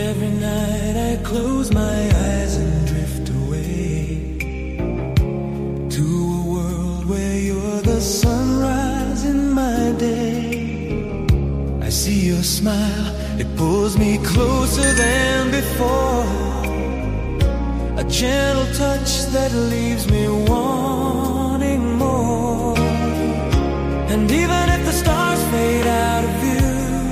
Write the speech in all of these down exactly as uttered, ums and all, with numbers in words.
Every night I close my eyes and drift away to a world where you're the sunrise in my day. I see your smile, it pulls me closer than before. A gentle touch that leaves me wanting more. And even if the stars fade out of view,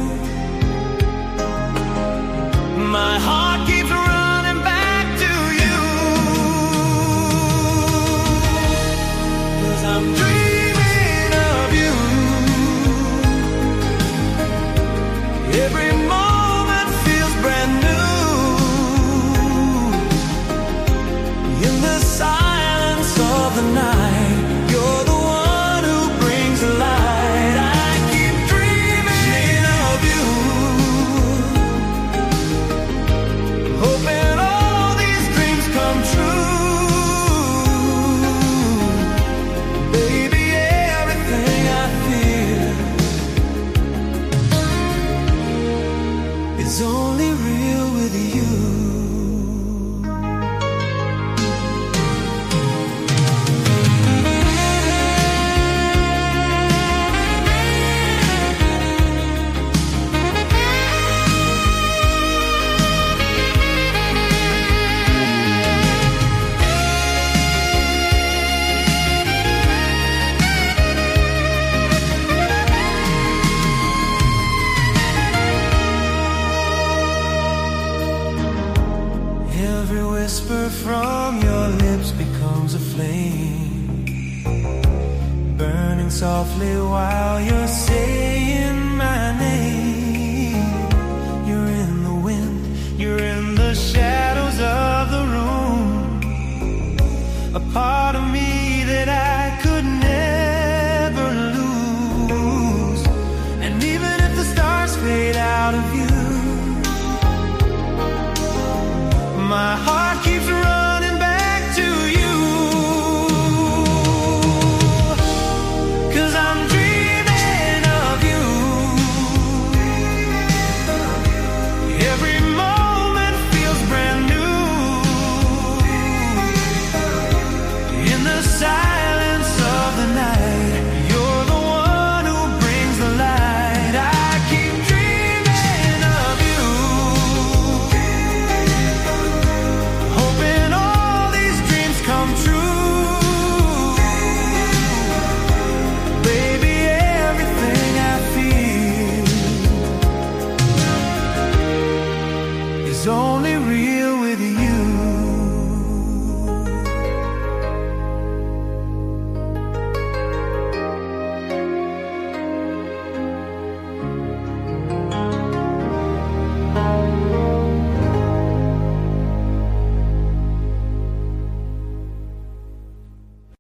my heart keeps running back to you. 'Cause I'm dreaming of you. Every moment feels brand new. In the silence of the night, you're the one who brings the light. I keep dreaming of you, hoping all these dreams come true. Baby, everything I feel is only real with you. Every whisper from your lips becomes a flame, burning softly while you're saying my name. You're in the wind, you're in the shadow.